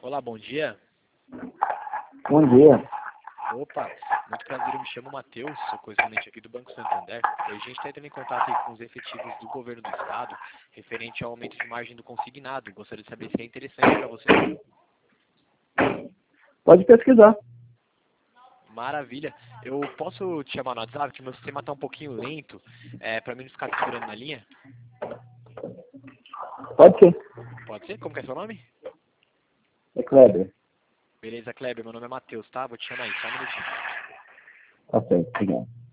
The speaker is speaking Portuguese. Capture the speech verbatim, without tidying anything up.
Olá, bom dia. Bom dia. Opa, muito prazer, eu me chamo Matheus, sou correspondente aqui do Banco Santander. E a gente está entrando em contato aí com os efetivos do governo do estado, referente ao aumento de margem do consignado. Gostaria de saber se é interessante para você. Pode pesquisar. Maravilha. Eu posso te chamar no WhatsApp, que meu sistema está um pouquinho lento, é, para mim não ficar te segurando na linha? Pode ser. Pode ser? Como que é seu nome? É Kleber. Beleza, Kleber, meu nome é Matheus, tá? Vou te chamar aí, só um minutinho. Tá certo, obrigado.